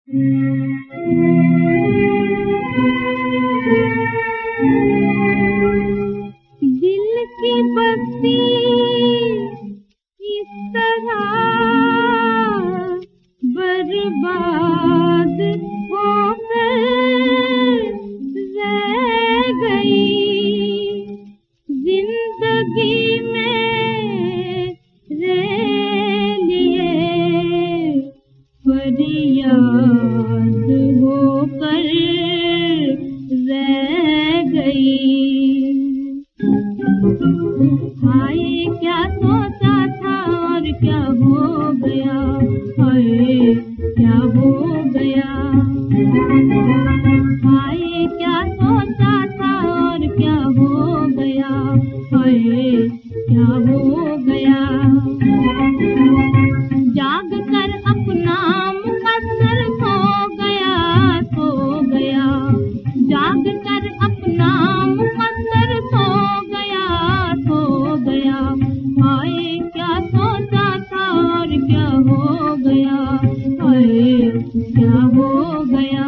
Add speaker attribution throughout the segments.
Speaker 1: दिल की बत्ती इस तरह बर्बाद होकर रह गई। जिंदगी में रह लिए फरियाद होकर रह गई। हाय क्या सोचा था और क्या हो गया, हाय क्या हो गया। हाय क्या सोचा था और क्या हो गया, हाय क्या हो गया। जाग कर अपना मुकद्दर सो गया, सो गया। जाग कर अपना मुकद्दर सो गया, सो गया। हाय क्या सोचा था और क्या हो गया, हाय क्या हो गया।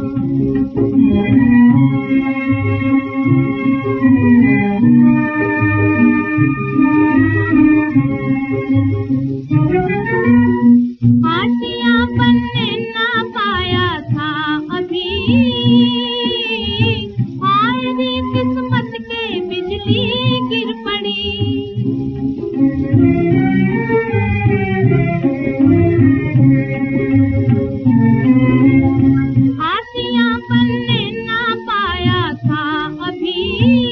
Speaker 1: आशियाँ बनने ना पाया था अभी, हाय रे किस्मत के बिजली गिर पड़ी। आशियाँ बनने ना पाया था अभी,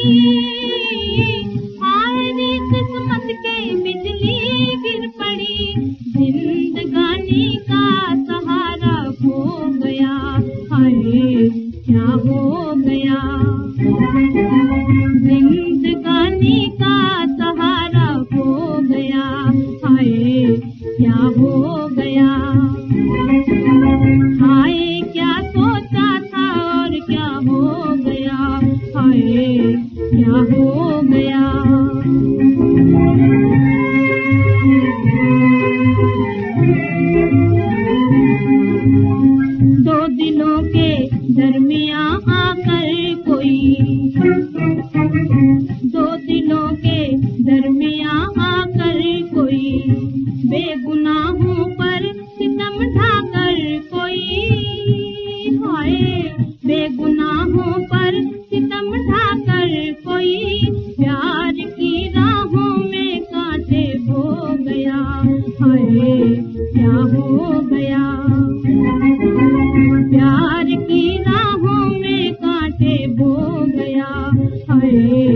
Speaker 1: हाय रे किस्मत के बिजली गिर पड़ी। जिंदगानी का सहारा खो गया, हाय क्या हो गया। जिंदगानी का सहारा खो गया, हाय क्या हो गया। हाय क्या सोचा था और क्या हो गया, हाय क्या हो गया। दो दिलों के दरमियां आकर कोई, दो दिलों के दरमियां आकर कोई, बेगुनाहों पर सितम ढाकर कोई, हाय बेगुनाहों पर सितम ढाकर कोई, प्यार की राहों में कांटे बो गया, हाय क्या हो गया। प्यार की राहों में कांटे बो गया, हाय